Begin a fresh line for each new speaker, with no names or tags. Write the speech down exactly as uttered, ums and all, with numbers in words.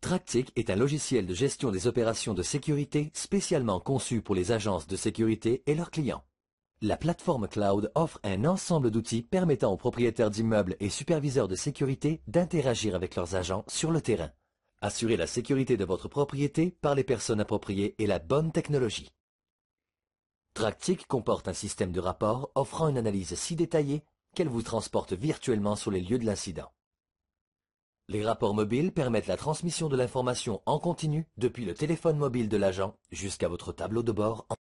Tractic est un logiciel de gestion des opérations de sécurité spécialement conçu pour les agences de sécurité et leurs clients. La plateforme cloud offre un ensemble d'outils permettant aux propriétaires d'immeubles et superviseurs de sécurité d'interagir avec leurs agents sur le terrain. Assurez la sécurité de votre propriété par les personnes appropriées et la bonne technologie. Tractic comporte un système de rapport offrant une analyse si détaillée qu'elle vous transporte virtuellement sur les lieux de l'incident. Les rapports mobiles permettent la transmission de l'information en continu depuis le téléphone mobile de l'agent jusqu'à votre tableau de bord.